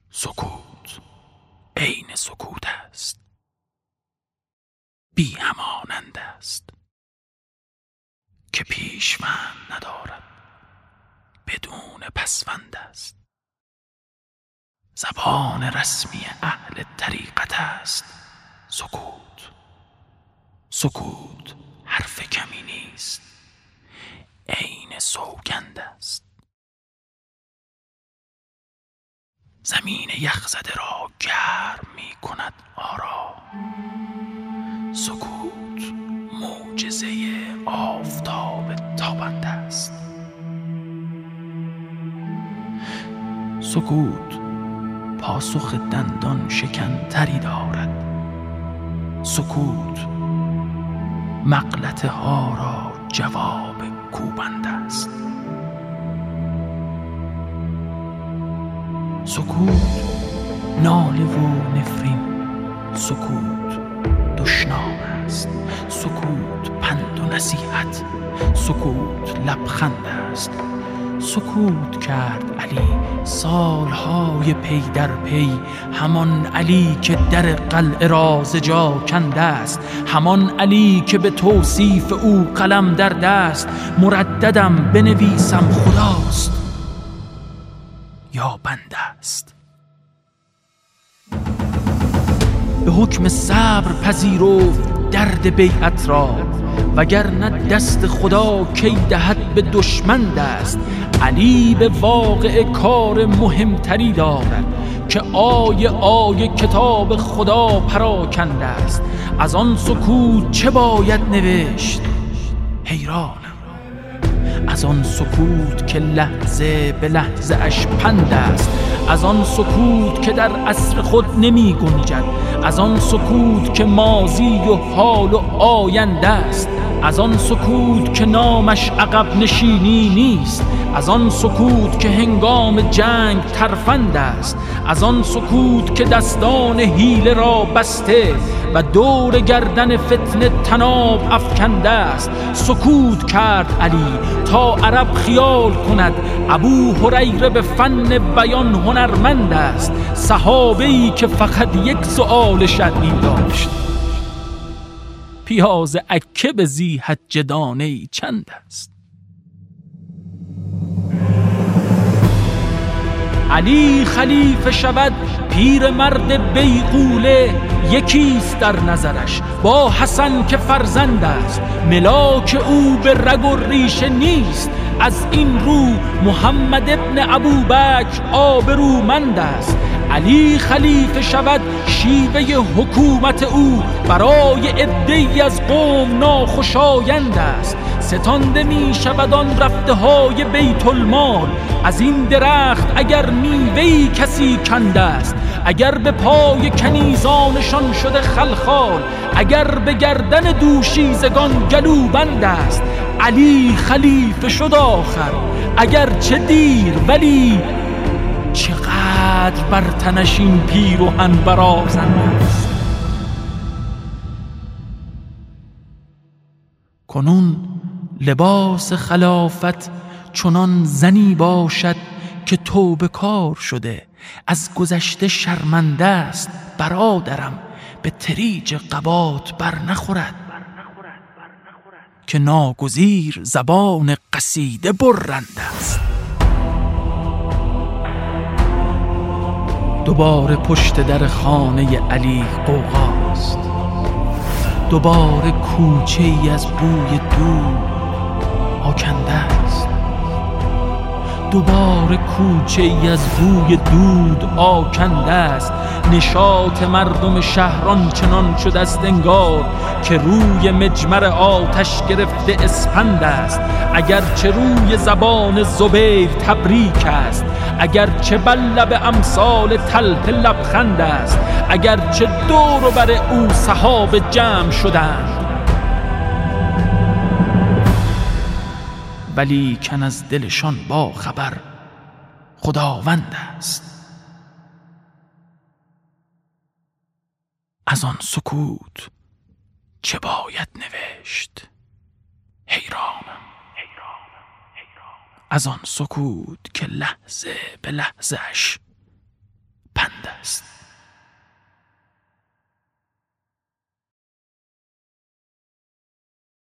سکوت عین سکوت است، بی همانند است که پیشوند ندارد، بدون پسوند است. زبان رسمی اهل طریقت است سکوت. سکوت حرف کمی نیست، عین سوگند است. زمین یخزده را گرم می کند آرام، سکوت معجزه آفتاب تابنده است. سکوت پاسخ دندان شکن‌تری دارد، سکوت مغلطه ها را جواب کوبنده است. سکوت ناله و نفرین، سکوت دشنام است، سکوت پند و نصیحت، سکوت لبخند است. سکوت کرد علی سالهای پی در پی، همان علی که در قلعه را ز جا کنده است، همان علی که به توصیف او قلم در دست. مرددم بنویسم خداست یا بنده است. به حکم صبر پذیرفت درد بیعت را، وگرنه دست خدا کی دهد به دشمن دست. علی به واقع کار مهمتری دارد که آیه کتاب خدا پراکنده است. از آن سکوت چه باید نوشت حیرانم، از آن سکوت که لحظه به لحظه اش پند است، از آن سکوت که در عصر خود نمی گنجد، از آن سکوت که ماضی و حال و آینده است، از آن سکوت که نامش عقب نشینی نیست، از آن سکوت که هنگام جنگ ترفند است، از آن سکوت که دستان حیله را بسته و دور گردن فتنه طناب افکنده است. سکوت کرد علی تا عرب خیال کند ابو هریره به فن بیان هنرمند است، صحابه‌ای که فقط یک سؤال شرعی داشت: پیاز عکه به ذی حجه دانه‌ای چند است؟ علی خلیفه شود پیر مرد بیغوله، یکیست در نظرش با حسن که فرزند است، ملاک او به رگ و ریشه نیست. از این رو محمد ابن ابوبکر آبرومند است. علی خلیفه شود شیوه حکومت او برای عده‌ای از قوم ناخوشایند است. ستانده می شود آن رفته های بیت المال، از این درخت اگر میوه‌ای کسی کنده است، اگر به پای کنیزانشان شده خلخال، اگر به گردن دوشیزگان گلوبند است. علی خلیفه شد آخر اگر چه دیر، ولی چقدر بر تنش این پیروهن برازنده است. کنون لباس خلافت چنان زنی باشد که توبه کار شده، از گذشته شرمنده است. برادرم به تریج قبات بر نخورد که ناگزیر زبان قصیده برنده است. دوباره پشت در خانه علی غوغاست، دوباره کوچه ای از بوی دود آکنده است، دوباره کوچه ای از بوی دود آکنده است. نشاط مردم شهران چنان شده است انگار که روی مجمر آتش گرفته اسپند است. اگرچه روی زبان زبیر تبریک است، اگرچه بر لب امثال طلح لبخند است، اگرچه دور و بر او صحاب جمع شدند، ولی کن از دلشان با خبر خداوند است. از آن سکوت چه باید نوشت حیرانم، از آن سکوت که لحظه به لحظهش است.